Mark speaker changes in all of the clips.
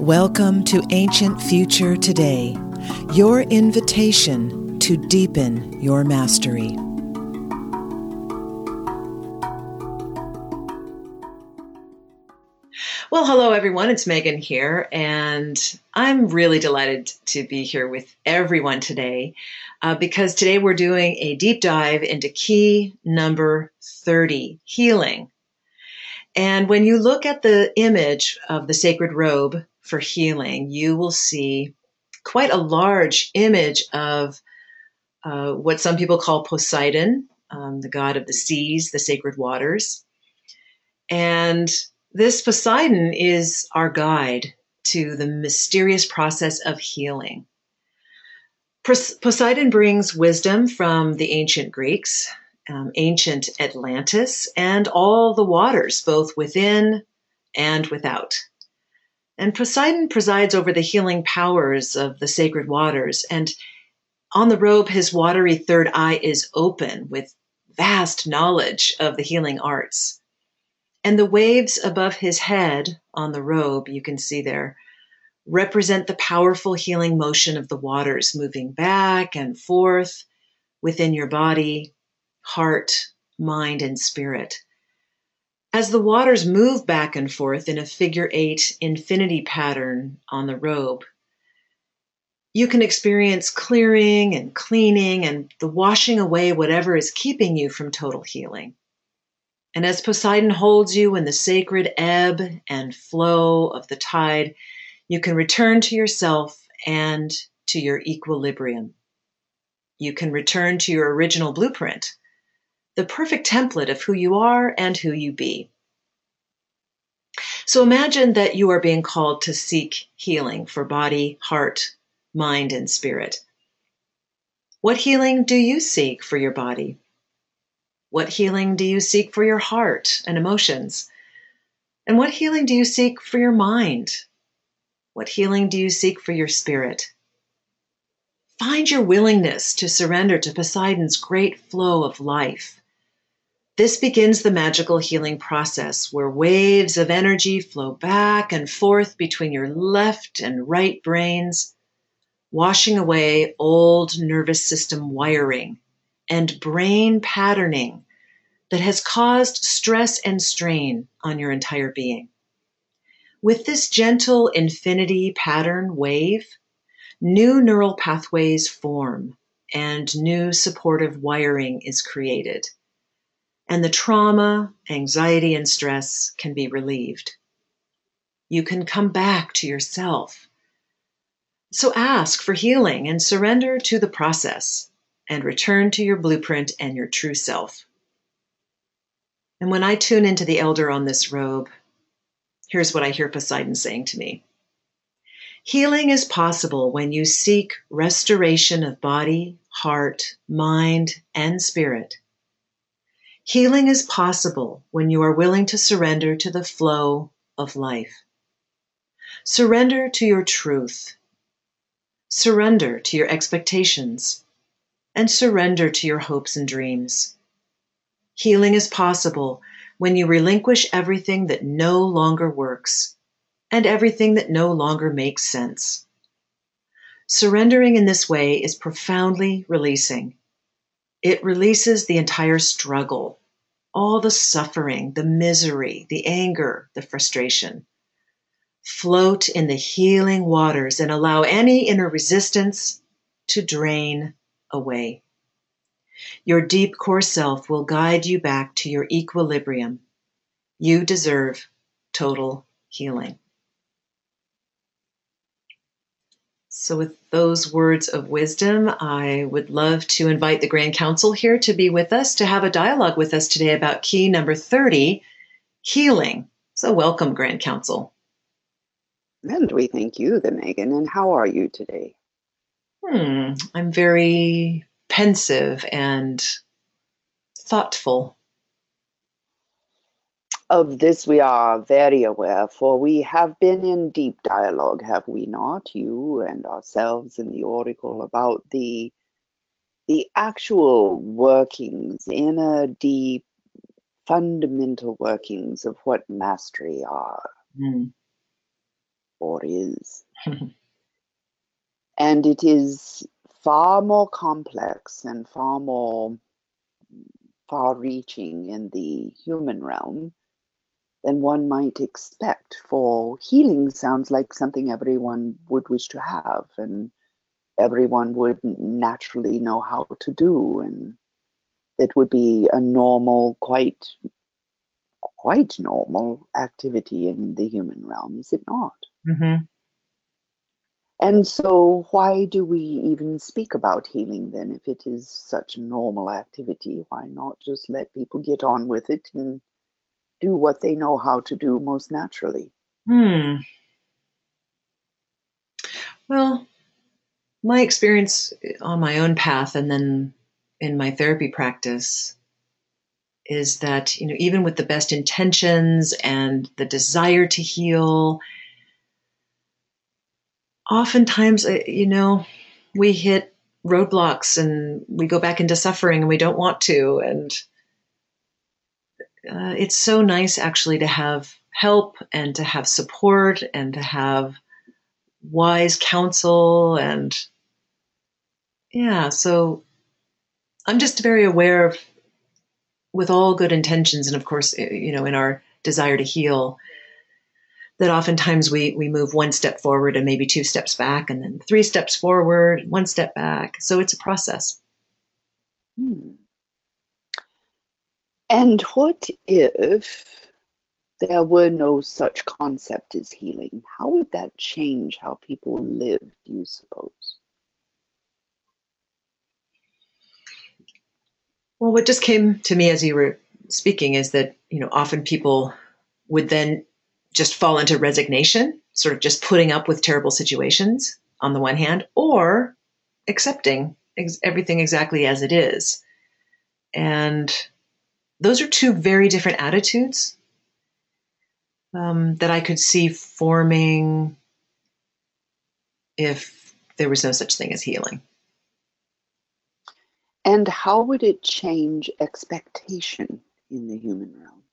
Speaker 1: Welcome to Ancient Future Today, your invitation to deepen your mastery.
Speaker 2: Well, hello everyone, it's Megan here, and I'm really delighted to be here with everyone today because today we're doing a deep dive into key number 30, healing. And when you look at the image of the sacred robe for healing, you will see quite a large image of what some people call Poseidon, the god of the seas, the sacred waters. And this Poseidon is our guide to the mysterious process of healing. Poseidon brings wisdom from the ancient Greeks, ancient Atlantis, and all the waters, both within and without. And Poseidon presides over the healing powers of the sacred waters. And on the robe, his watery third eye is open with vast knowledge of the healing arts. And the waves above his head on the robe, you can see there, represent the powerful healing motion of the waters moving back and forth within your body, heart, mind, and spirit. As the waters move back and forth in a figure 8 infinity pattern on the robe, you can experience clearing and cleaning and the washing away whatever is keeping you from total healing. And as Poseidon holds you in the sacred ebb and flow of the tide, you can return to yourself and to your equilibrium. You can return to your original blueprint, the perfect template of who you are and who you be. So imagine that you are being called to seek healing for body, heart, mind, and spirit. What healing do you seek for your body? What healing do you seek for your heart and emotions? And what healing do you seek for your mind? What healing do you seek for your spirit? Find your willingness to surrender to Poseidon's great flow of life. This begins the magical healing process where waves of energy flow back and forth between your left and right brains, washing away old nervous system wiring and brain patterning that has caused stress and strain on your entire being. With this gentle infinity pattern wave, new neural pathways form and new supportive wiring is created. And the trauma, anxiety, and stress can be relieved. You can come back to yourself. So ask for healing and surrender to the process and return to your blueprint and your true self. And when I tune into the elder on this robe, here's what I hear Poseidon saying to me. Healing is possible when you seek restoration of body, heart, mind, and spirit. Healing is possible when you are willing to surrender to the flow of life. Surrender to your truth. Surrender to your expectations. And surrender to your hopes and dreams. Healing is possible when you relinquish everything that no longer works and everything that no longer makes sense. Surrendering in this way is profoundly releasing. It releases the entire struggle, all the suffering, the misery, the anger, the frustration. Float in the healing waters and allow any inner resistance to drain away. Your deep core self will guide you back to your equilibrium. You deserve total healing. So with those words of wisdom, I would love to invite the Grand Council here to be with us, to have a dialogue with us today about key number 30, healing. So welcome, Grand Council.
Speaker 3: And we thank you, the Megan. And how are you today?
Speaker 2: I'm very pensive and thoughtful.
Speaker 3: Of this we are very aware, for we have been in deep dialogue, have we not, you and ourselves in the Oracle, about the actual workings, inner, deep, fundamental workings of what mastery are. or is. And it is far more complex and far more far-reaching in the human realm than one might expect. For healing sounds like something everyone would wish to have, and everyone would naturally know how to do, and it would be a normal, quite normal activity in the human realm, is it not?
Speaker 2: Mm-hmm.
Speaker 3: And so why do we even speak about healing then? If it is such a normal activity, why not just let people get on with it and do what they know how to do most naturally?
Speaker 2: Well, my experience on my own path and then in my therapy practice is that, even with the best intentions and the desire to heal, oftentimes, we hit roadblocks and we go back into suffering and we don't want to. And it's so nice actually to have help and to have support and to have wise counsel. And yeah, so I'm just very aware of, with all good intentions, and of course, in our desire to heal, that oftentimes we move one step forward and maybe two steps back, and then three steps forward, one step back. So it's a process.
Speaker 3: And what if there were no such concept as healing? How would that change how people live, do you suppose?
Speaker 2: Well, what just came to me as you were speaking is that, often people would then just fall into resignation, sort of just putting up with terrible situations on the one hand, or accepting everything exactly as it is. And those are two very different attitudes that I could see forming if there was no such thing as healing.
Speaker 3: And how would it change expectation in the human realm?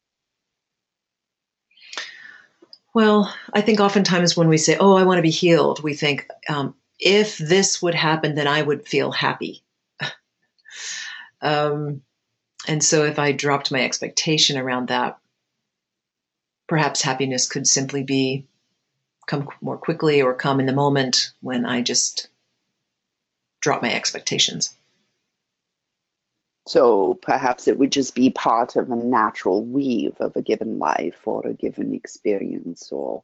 Speaker 2: Well, I think oftentimes when we say, oh, I want to be healed, we think, if this would happen, then I would feel happy. And so if I dropped my expectation around that, perhaps happiness could simply come more quickly or come in the moment when I just drop my expectations.
Speaker 3: So perhaps it would just be part of a natural weave of a given life or a given experience, or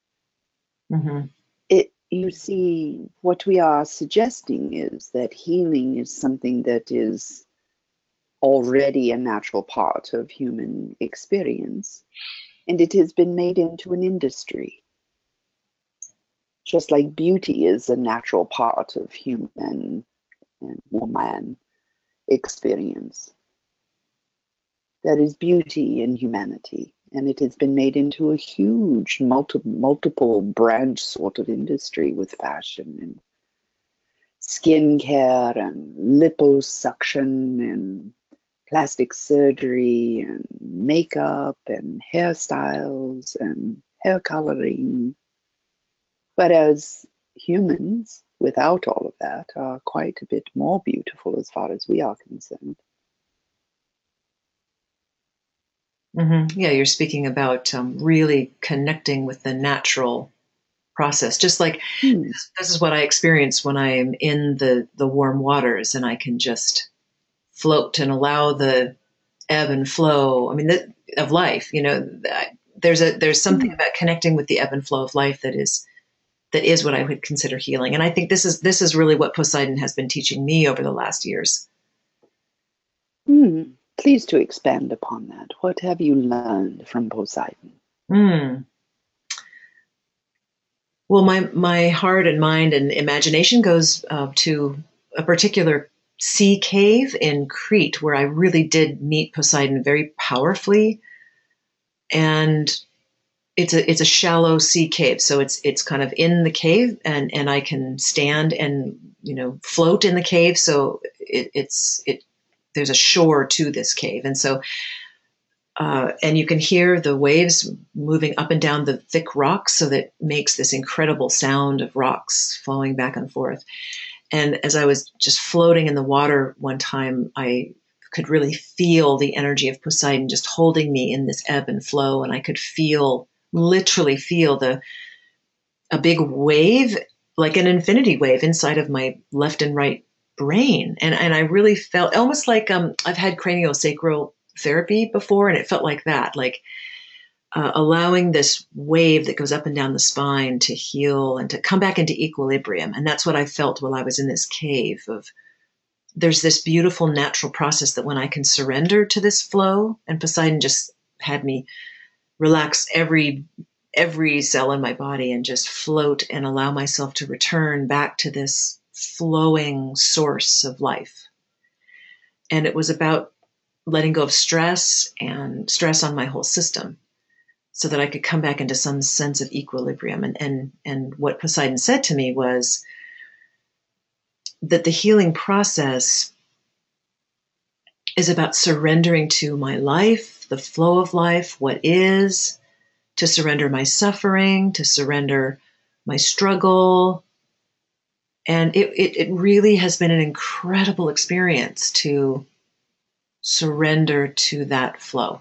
Speaker 3: you see, what we are suggesting is that healing is something that is already a natural part of human experience, and it has been made into an industry. Just like beauty is a natural part of human and woman experience. There is beauty in humanity, and it has been made into a huge multiple branch sort of industry with fashion and skincare and liposuction and plastic surgery and makeup and hairstyles and hair coloring. Whereas humans, without all of that, are quite a bit more beautiful as far as we are concerned.
Speaker 2: Yeah, you're speaking about really connecting with the natural process. Just like this is what I experience when I am in the warm waters, and I can just float and allow the ebb and flow. I mean, of life. There's something about connecting with the ebb and flow of life that is what I would consider healing. And I think this is really what Poseidon has been teaching me over the last years.
Speaker 3: Please to expand upon that. What have you learned from Poseidon?
Speaker 2: Well, my heart and mind and imagination goes to a particular sea cave in Crete where I really did meet Poseidon very powerfully. And it's a shallow sea cave, so it's kind of in the cave, and I can stand and float in the cave. So there's a shore to this cave, and so And you can hear the waves moving up and down the thick rocks, so that makes this incredible sound of rocks flowing back and forth. And as I was just floating in the water one time, I could really feel the energy of Poseidon just holding me in this ebb and flow. And I could literally feel a big wave, like an infinity wave inside of my left and right brain. And I really felt almost like I've had craniosacral therapy before, and it felt like that, like allowing this wave that goes up and down the spine to heal and to come back into equilibrium. And that's what I felt while I was in this cave. There's this beautiful natural process that when I can surrender to this flow, and Poseidon just had me relax every cell in my body and just float and allow myself to return back to this flowing source of life. And it was about letting go of stress and stress on my whole system, so that I could come back into some sense of equilibrium. And what Poseidon said to me was that the healing process is about surrendering to my life, the flow of life, what is, to surrender my suffering, to surrender my struggle. And it really has been an incredible experience to surrender to that flow.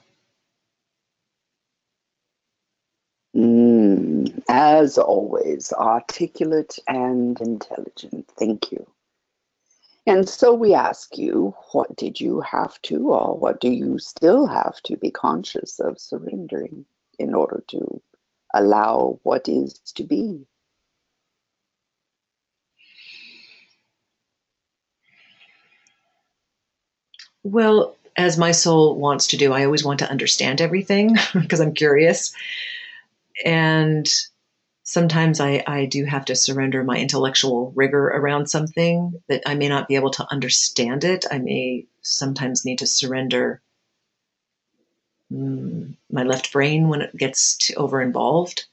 Speaker 3: As always, articulate and intelligent. Thank you. And so we ask you, what did you have to, or what do you still have to be conscious of surrendering in order to allow what is to be?
Speaker 2: Well, as my soul wants to do, I always want to understand everything because I'm curious. And sometimes I do have to surrender my intellectual rigor around something that I may not be able to understand it. I may sometimes need to surrender my left brain when it gets too over involved.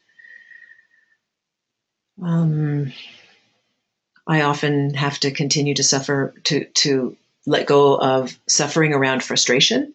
Speaker 2: I often have to continue to suffer, to let go of suffering around frustration.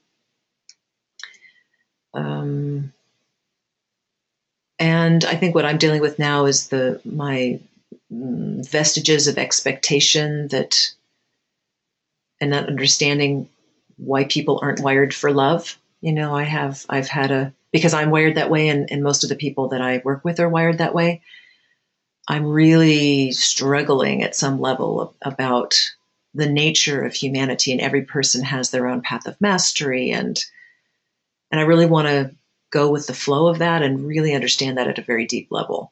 Speaker 2: And I think what I'm dealing with now is my vestiges of expectation, and not understanding why people aren't wired for love. Because I'm wired that way, and most of the people that I work with are wired that way. I'm really struggling at some level about the nature of humanity, and every person has their own path of mastery. And I really want to go with the flow of that and really understand that at a very deep level.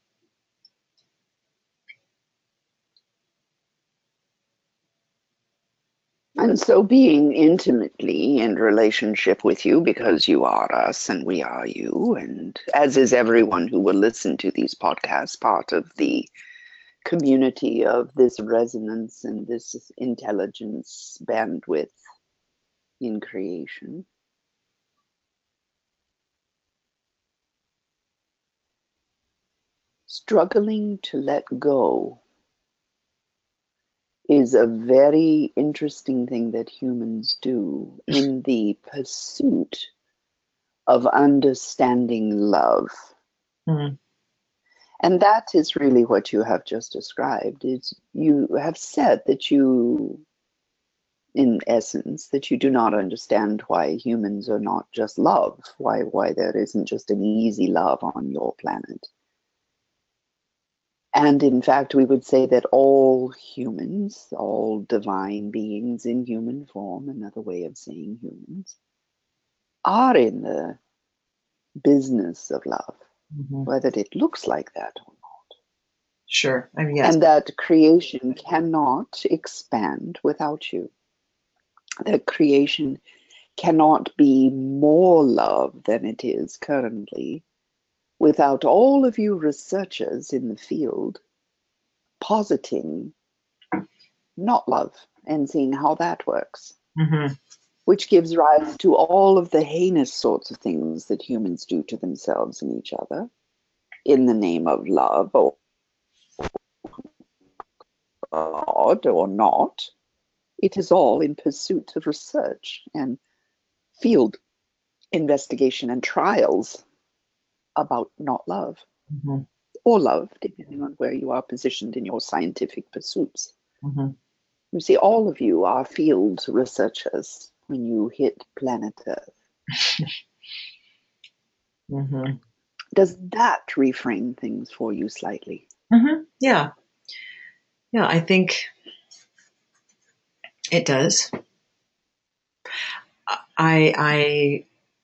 Speaker 3: And so being intimately in relationship with you, because you are us and we are you, and as is everyone who will listen to these podcasts, part of the community of this resonance and this intelligence bandwidth in creation. Struggling to let go is a very interesting thing that humans do in the pursuit of understanding love.
Speaker 2: Mm-hmm.
Speaker 3: And that is really what you have just described. Is you have said that you, in essence, that you do not understand why humans are not just love, why there isn't just an easy love on your planet. And in fact, we would say that all humans, all divine beings in human form, another way of saying humans, are in the business of love, whether it looks like that or not.
Speaker 2: Sure. I mean, yes.
Speaker 3: And that creation cannot expand without you. That creation cannot be more love than it is currently without all of you researchers in the field positing not love and seeing how that works, which gives rise to all of the heinous sorts of things that humans do to themselves and each other in the name of love or God or not. It is all in pursuit of research and field investigation and trials about not love
Speaker 2: Mm-hmm.
Speaker 3: or love, depending on where you are positioned in your scientific pursuits.
Speaker 2: Mm-hmm.
Speaker 3: You see, all of you are field researchers when you hit planet Earth.
Speaker 2: Mm-hmm.
Speaker 3: Does that reframe things for you slightly?
Speaker 2: Mm-hmm. Yeah. Yeah, I think it does. I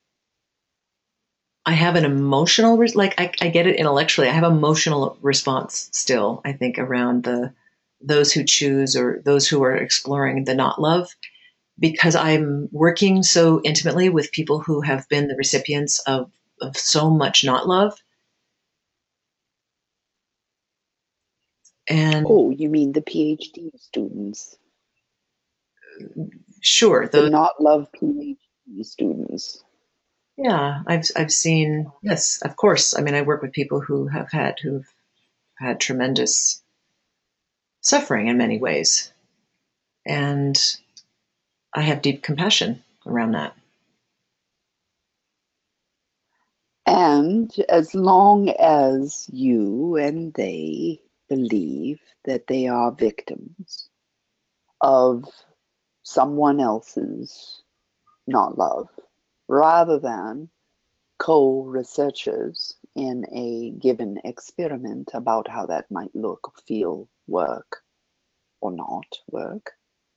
Speaker 2: have an emotional, I get it intellectually. I have emotional response still, I think, around those who choose or those who are exploring the not love, because I'm working so intimately with people who have been the recipients of so much not love. And
Speaker 3: Oh, you mean the PhD students,
Speaker 2: sure,
Speaker 3: the
Speaker 2: those,
Speaker 3: not love PhD students.
Speaker 2: yeah, I've seen, yes, of course. I mean, I work with people who've had tremendous suffering in many ways. And I have deep compassion around that.
Speaker 3: And as long as you and they believe that they are victims of someone else's not love, rather than co-researchers in a given experiment about how that might look, feel, work, or not work,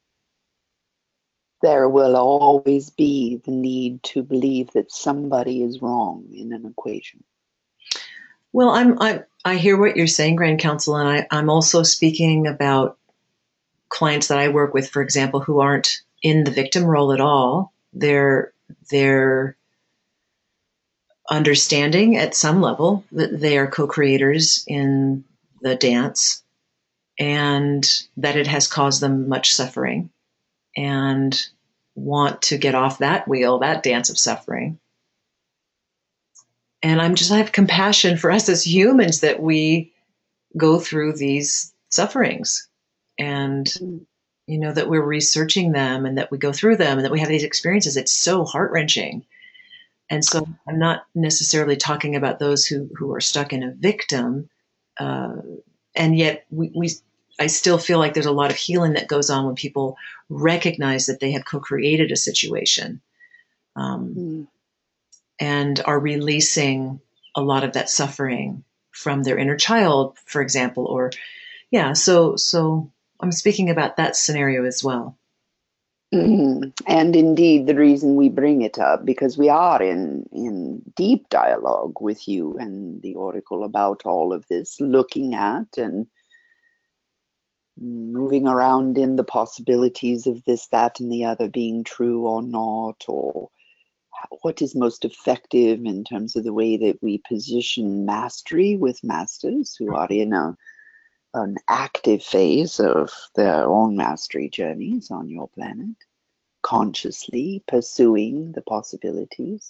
Speaker 3: there will always be the need to believe that somebody is wrong in an equation.
Speaker 2: Well, I hear what you're saying, Grand Counsel, and I'm also speaking about clients that I work with, for example, who aren't in the victim role at all. They're understanding at some level that they are co-creators in the dance and that it has caused them much suffering and want to get off that wheel, that dance of suffering. And I have compassion for us as humans that we go through these sufferings and, that we're researching them and that we go through them and that we have these experiences. It's so heart wrenching. And so I'm not necessarily talking about those who are stuck in a victim. And yet I still feel like there's a lot of healing that goes on when people recognize that they have co-created a situation. And are releasing a lot of that suffering from their inner child, for example, or yeah. So I'm speaking about that scenario as well.
Speaker 3: And indeed, the reason we bring it up, because we are in deep dialogue with you and the Oracle about all of this, looking at and moving around in the possibilities of this, that, and the other being true or not, or what is most effective in terms of the way that we position mastery with masters who are in an active phase of their own mastery journeys on your planet, consciously pursuing the possibilities.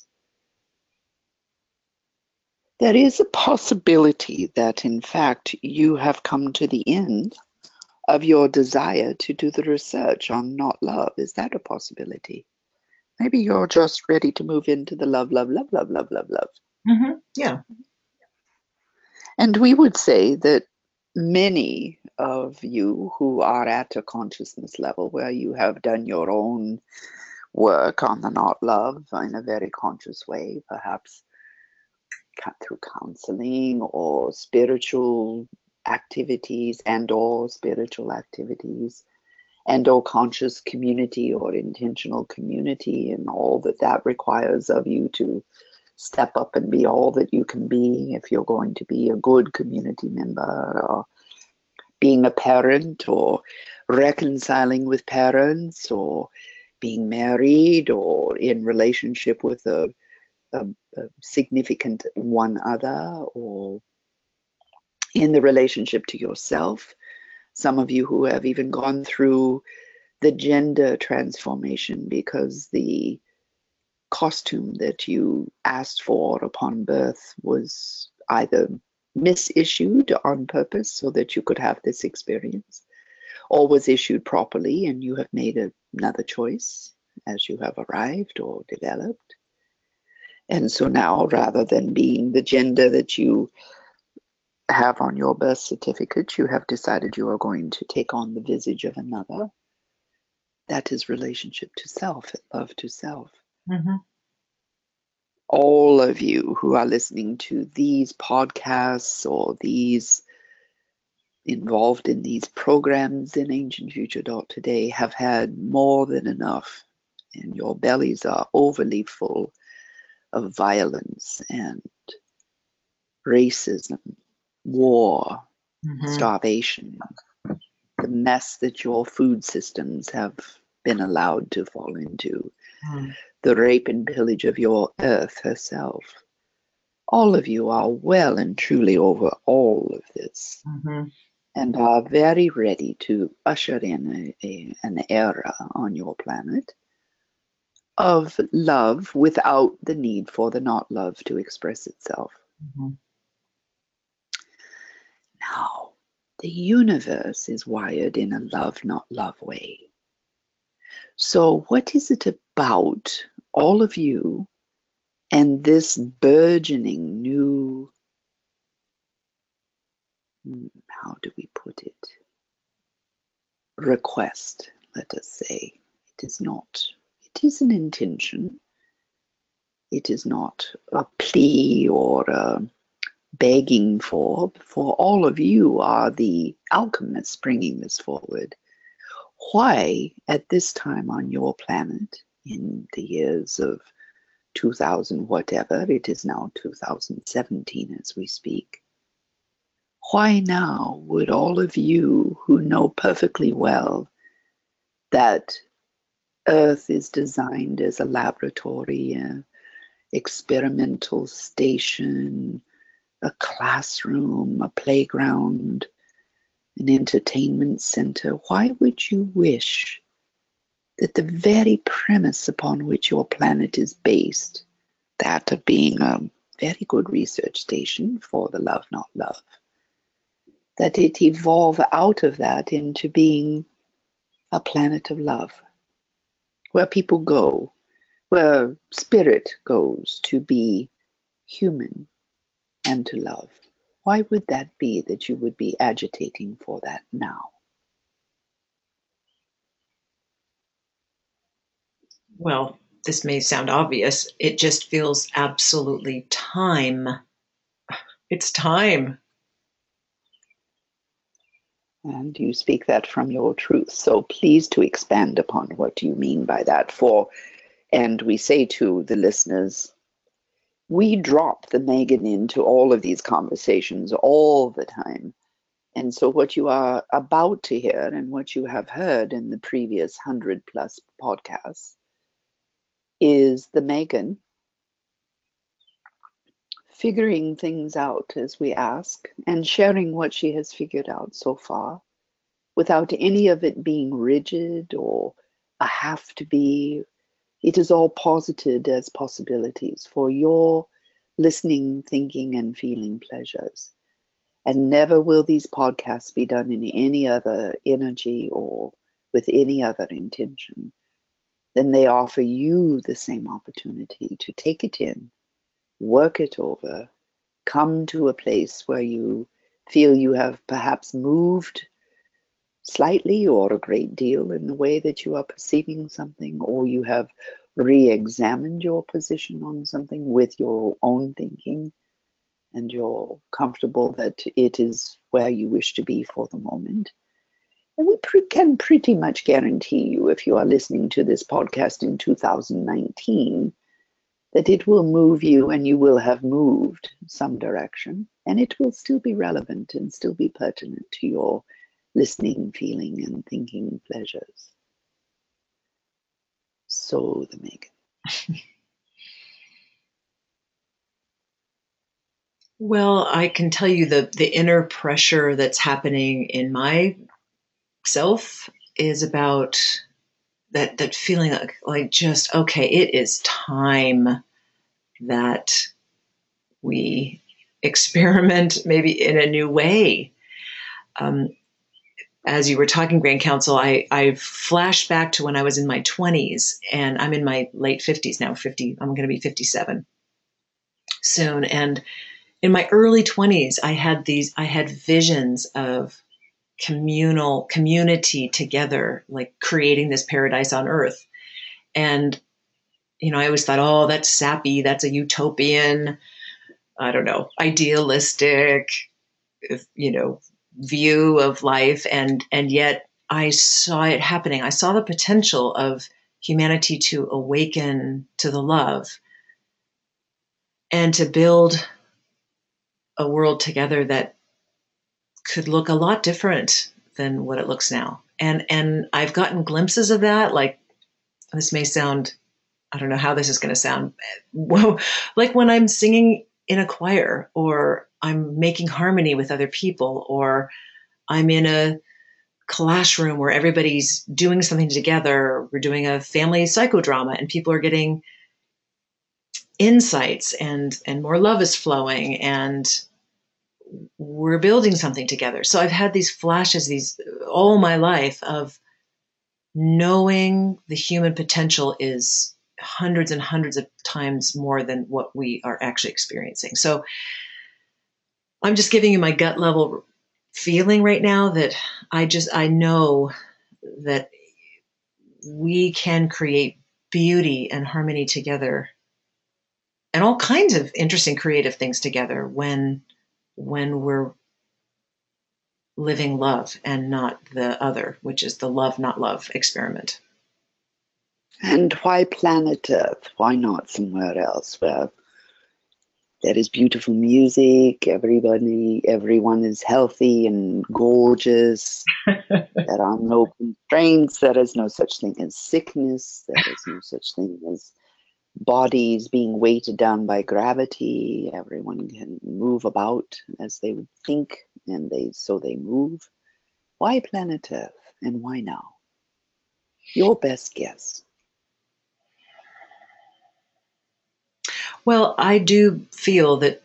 Speaker 3: There is a possibility that, in fact, you have come to the end of your desire to do the research on not love. Is that a possibility? Maybe you're just ready to move into the love, love, love, love, love, love, love.
Speaker 2: Mm-hmm. Yeah.
Speaker 3: And we would say that many of you who are at a consciousness level where you have done your own work on the not love in a very conscious way, perhaps through counseling or spiritual activities and/or spiritual activities and/or conscious community or intentional community, and all that that requires of you to step up and be all that you can be if you're going to be a good community member, or being a parent, or reconciling with parents, or being married, or in relationship with a significant one other, or in the relationship to yourself. Some of you who have even gone through the gender transformation because the costume that you asked for upon birth was either misissued on purpose so that you could have this experience, or was issued properly and you have made another choice as you have arrived or developed. And so now, rather than being the gender that you have on your birth certificate, you have decided you are going to take on the visage of another. That is relationship to self and love to self.
Speaker 2: Mm-hmm.
Speaker 3: All of you who are listening to these podcasts or these involved in these programs in Ancient Future Today have had more than enough, and your bellies are overly full of violence and racism, war, starvation, the mess that your food systems have been allowed to fall into, the rape and pillage of your earth herself. All of you are well and truly over all of this, and are very ready to usher in an era on your planet of love without the need for the not love to express itself. Now, the universe is wired in a love, not love way. So what is it about all of you and this burgeoning new, how do we put it, request, let us say? It is not, it is an intention. It is not a plea or a begging for all of you are the alchemists bringing this forward. Why, at this time on your planet, in the years of 2000 whatever, it is now 2017 as we speak, why now would all of you who know perfectly well that Earth is designed as a laboratory, an experimental station, a classroom, a playground, an entertainment center, why would you wish that the very premise upon which your planet is based, that of being a very good research station for the love, not love, that it evolve out of that into being a planet of love, where people go, where spirit goes to be human and to love? Why would that be that you would be agitating for that now?
Speaker 2: Well, this may sound obvious. It just feels absolutely time. It's time.
Speaker 3: And you speak that from your truth. So please to expand upon what you mean by that. And we say to the listeners, we drop the Megan into all of these conversations all the time. And so what you are about to hear and what you have heard in the previous 100+ podcasts is the Megan figuring things out as we ask and sharing what she has figured out so far without any of it being rigid or a have to be. It is all posited as possibilities for your listening, thinking, and feeling pleasures. And never will these podcasts be done in any other energy or with any other intention than they offer you the same opportunity to take it in, work it over, come to a place where you feel you have perhaps moved slightly or a great deal in the way that you are perceiving something, or you have re-examined your position on something with your own thinking, and you're comfortable that it is where you wish to be for the moment. And we can pretty much guarantee you, if you are listening to this podcast in 2019, that it will move you and you will have moved some direction, and it will still be relevant and still be pertinent to your listening, feeling, and thinking pleasures. So the Megan.
Speaker 2: Well, I can tell you the inner pressure that's happening in myself is about that feeling like just, okay, it is time that we experiment maybe in a new way. As you were talking, Grand Council, I flashed back to when I was in my 20s, and I'm in my late 50s now. I'm going to be 57. soon. And in my early 20s, I had visions of community together, like creating this paradise on earth. And, I always thought, oh, that's sappy. That's a utopian, I don't know, idealistic, view of life. And yet I saw it happening. I saw the potential of humanity to awaken to the love and to build a world together that could look a lot different than what it looks now. And I've gotten glimpses of that. Like, this may sound, I don't know how this is going to sound. Well, like when I'm singing in a choir, or I'm making harmony with other people, or I'm in a classroom where everybody's doing something together. We're doing a family psychodrama and people are getting insights, and more love is flowing, and we're building something together. So I've had these flashes, all my life, of knowing the human potential is hundreds and hundreds of times more than what we are actually experiencing. So I'm just giving you my gut level feeling right now that I know that we can create beauty and harmony together, and all kinds of interesting creative things together when we're living love and not the other, which is the love, not love experiment.
Speaker 3: And why planet Earth? Why not somewhere else where there is beautiful music, everyone is healthy and gorgeous, there are no constraints, there is no such thing as sickness, there is no such thing as bodies being weighted down by gravity, everyone can move about as they would think, and so they move. Why planet Earth, and why now? Your best guess.
Speaker 2: Well, I do feel that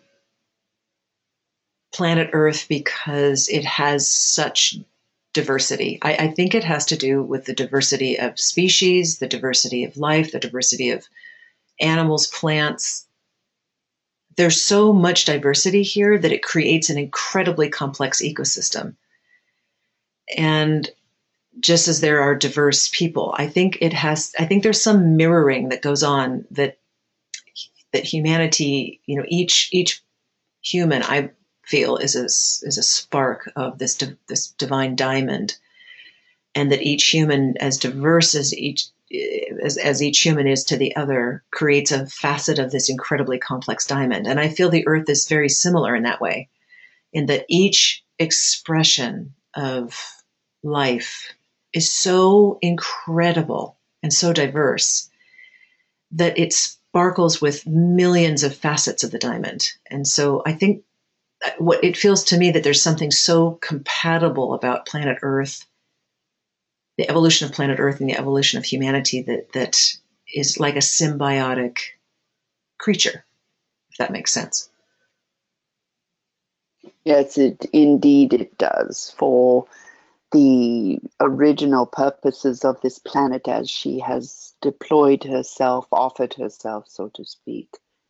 Speaker 2: planet Earth, because it has such diversity. I think it has to do with the diversity of species, the diversity of life, the diversity of animals, plants. There's so much diversity here that it creates an incredibly complex ecosystem. And just as there are diverse people, I think there's some mirroring that goes on, that humanity, each human, I feel, is a spark of this divine diamond, and that each human, as diverse as each human is to the other, creates a facet of this incredibly complex diamond. And I feel the Earth is very similar in that way, in that each expression of life is so incredible and so diverse that it sparkles with millions of facets of the diamond. And so I think what it feels to me, that there's something so compatible about planet Earth, the evolution of planet Earth and the evolution of humanity, that is like a symbiotic creature, if that makes sense.
Speaker 3: Yes, indeed it does. For the original purposes of this planet, as she has deployed herself, offered herself, so to speak,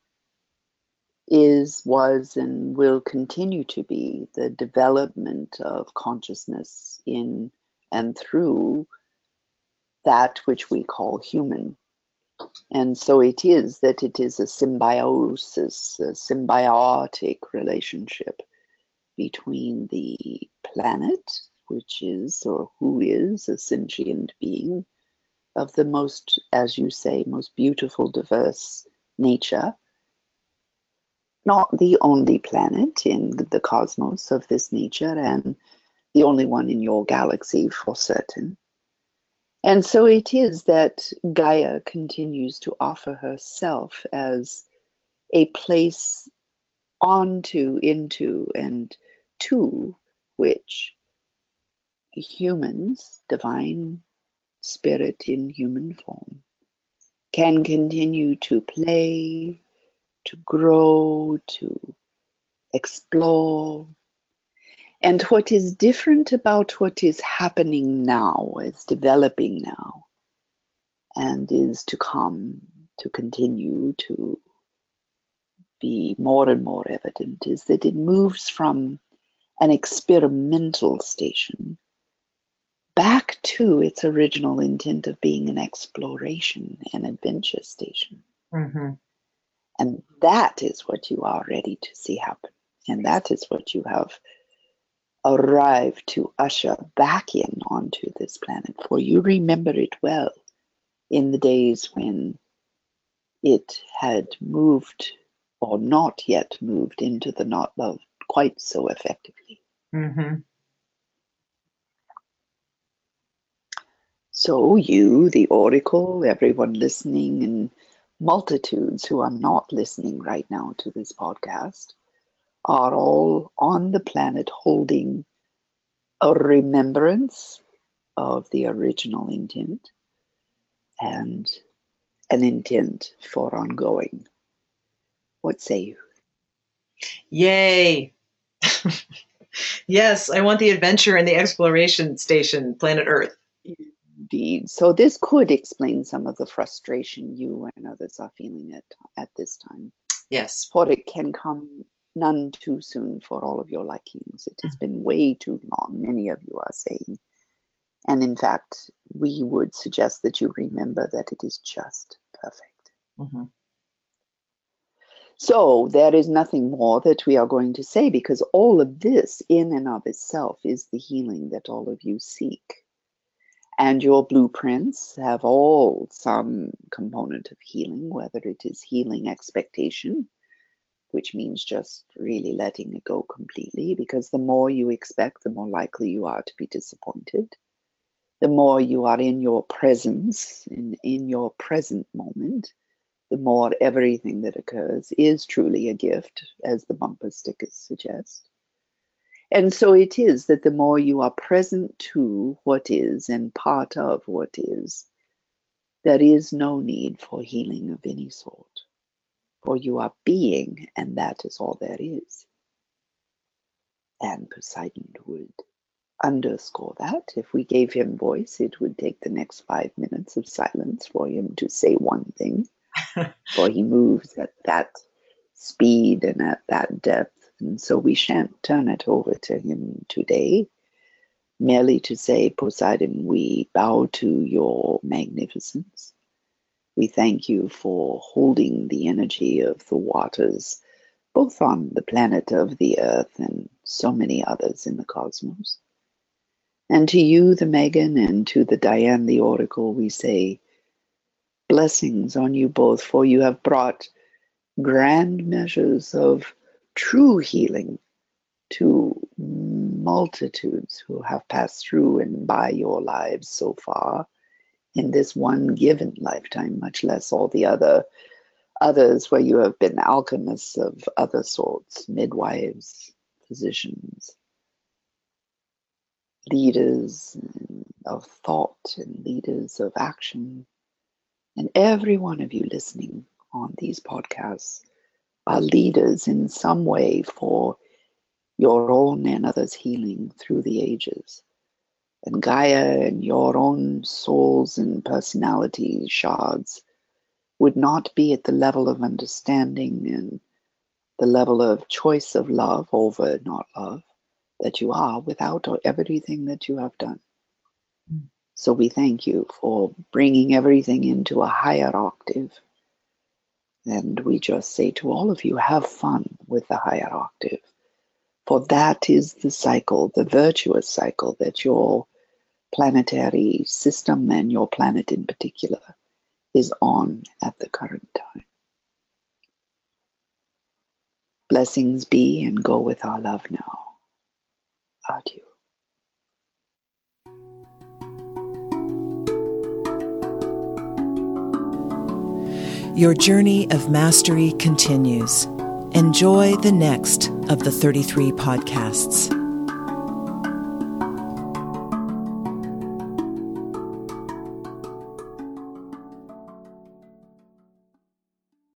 Speaker 3: was, and will continue to be the development of consciousness in and through that which we call human. And so it is that it is a symbiosis, a symbiotic relationship between the planet, which is, or who is, a sentient being of the most, as you say, most beautiful, diverse nature. Not the only planet in the cosmos of this nature, and the only one in your galaxy for certain. And so it is that Gaia continues to offer herself as a place onto, into, and to which humans, divine spirit in human form, can continue to play, to grow, to explore. And what is different about what is happening now, is developing now, and is to come, to continue to be more and more evident is that it moves from an experimental station back to its original intent of being an exploration and adventure station.
Speaker 2: Mm-hmm.
Speaker 3: And that is what you are ready to see happen. And that is what you have arrived to usher back in onto this planet. For you remember it well in the days when it had moved or not yet moved into the not love quite so effectively.
Speaker 2: Mm-hmm.
Speaker 3: So you, the Oracle, everyone listening, and multitudes who are not listening right now to this podcast, are all on the planet holding a remembrance of the original intent and an intent for ongoing. What say you?
Speaker 2: Yay! Yes, I want the adventure and the exploration station, planet Earth.
Speaker 3: Indeed. So this could explain some of the frustration you and others are feeling at this time.
Speaker 2: Yes.
Speaker 3: For it can come none too soon for all of your likings. It has been way too long, many of you are saying. And in fact, we would suggest that you remember that it is just perfect.
Speaker 2: Mm-hmm.
Speaker 3: So there is nothing more that we are going to say, because all of this in and of itself is the healing that all of you seek. And your blueprints have all some component of healing, whether it is healing expectation, which means just really letting it go completely, because the more you expect, the more likely you are to be disappointed. The more you are in your presence, in your present moment, the more everything that occurs is truly a gift, as the bumper stickers suggest. And so it is that the more you are present to what is and part of what is, there is no need for healing of any sort. For you are being, and that is all there is. And Poseidon would underscore that. If we gave him voice, it would take the next 5 minutes of silence for him to say one thing. For he moves at that speed and at that depth. And so we shan't turn it over to him today, merely to say, Poseidon, we bow to your magnificence. We thank you for holding the energy of the waters, both on the planet of the Earth and so many others in the cosmos. And to you, the Megan, and to the Diane, the Oracle, we say, blessings on you both, for you have brought grand measures of true healing to multitudes who have passed through and by your lives so far in this one given lifetime, much less all the others where you have been alchemists of other sorts, midwives, physicians, leaders of thought and leaders of action. And every one of you listening on these podcasts are leaders in some way for your own and others' healing through the ages. And Gaia and your own souls and personality shards would not be at the level of understanding and the level of choice of love over not love that you are without everything that you have done. So we thank you for bringing everything into a higher octave. And we just say to all of you, have fun with the higher octave. For that is the cycle, the virtuous cycle that your planetary system and your planet in particular is on at the current time. Blessings be, and go with our love now. Adieu.
Speaker 1: Your journey of mastery continues. Enjoy the next of the 33 podcasts.